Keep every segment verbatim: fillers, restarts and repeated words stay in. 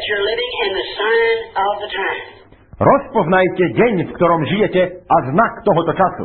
you're living and the sign of the time. Rozpoznajte deň, v ktorom žijete a znak tohoto času.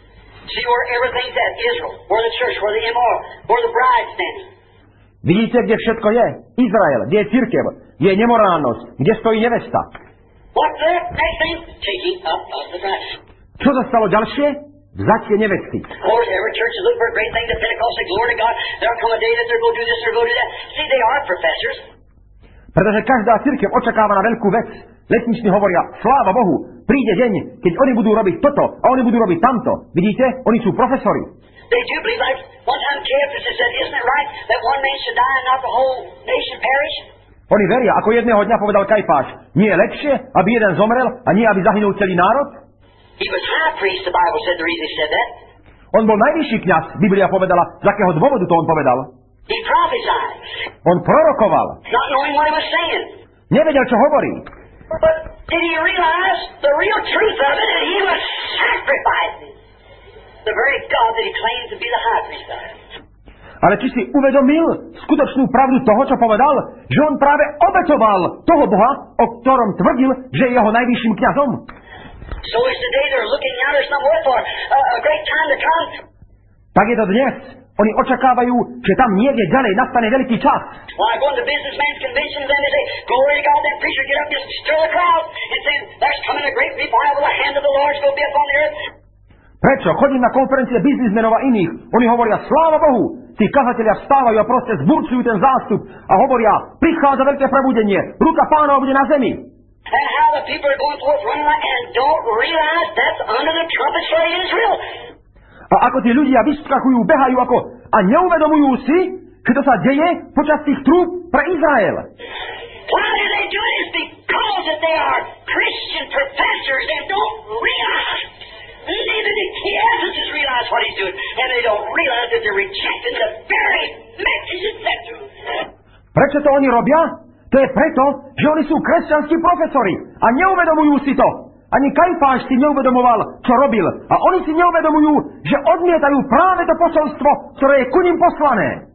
See where everything's at. Israel, where the church, where the immoral, where the bride standing. Vidíte, kde všetko je? Izrael, kde je cirkev, kde je nemorálnosť, kde stojí nevesta. What's the next thing? Taking up of the bride. Čo sa stalo ďalšie? Vzatie nevesty. Of course, every church is looking for a great thing to Pentecost, say, glory to God. There'll come a day that they're going to do this, they're going to do that. See, they are professors. Pretože každá cirkev očakáva na veľkú vec. Letniční hovoria, sláva Bohu, príde deň, keď oni budú robiť toto a oni budú robiť tamto. Vidíte? Oni sú profesori. They do believe, like one time Caiaphas said, isn't it right that one man should die and not the whole nation perish? Oni veria, ako jedného dňa povedal Kajfáš, nie je lepšie, aby jeden zomrel a nie, aby zahynul celý národ? He was high priest, the Bible said, the reason he said that. On bol najvyšší kňaz, Biblia povedala, z akého dôvodu to on povedal. He prophesied. On prorokoval. Not knowing what he was saying. Nevedel, čo hovorí. But did he realize the real truth of it, and he was sacrificing the very God that he claimed to be the high priest of? Ale či si uvedomil skutočnú pravdu toho, čo povedal? Že on práve obetoval toho Boha, o ktorom tvrdil, že je jeho najvyšším kňazom. So is today they're looking out or somewhere for a, a great time to come. Tak je to dnes. Oni očakávajú, že tam niekde ďalej nastane veľký čas. Well, I go into businessman's conventions and they say, glory to God, that preacher get up and stir the crowd and say, there's coming a great revival, the hand of the Lord's going to be upon the earth. Prečo? Chodím na konferencie biznismenov a iných. Oni hovoria, sláva Bohu. Tí kazatelia vstávajú a proste zburcujú ten zástup a hovoria, prichádza veľké prebudenie, ruka Pánova bude na zemi. And how the people are going forth running like and don't realize that's under the trumpet for Israel. A ako tí ľudia vyskakujú, behajú ako a neuvedomujú si, že to sa deje počas tých trúb pre Izrael. Why do they do it? It's because that they are Christian professors and don't realize. Neither did Caiaphas realize what he's doing, and they don't realize that they're rejecting the very message it's sent to them. Prečo to oni robia? To je preto, že oni sú kresťanskí profesori a neuvedomujú si to. Ani Kajfáš si neuvedomoval, čo robil. A oni si neuvedomujú, že odmietajú práve to posolstvo, ktoré je ku nim poslané.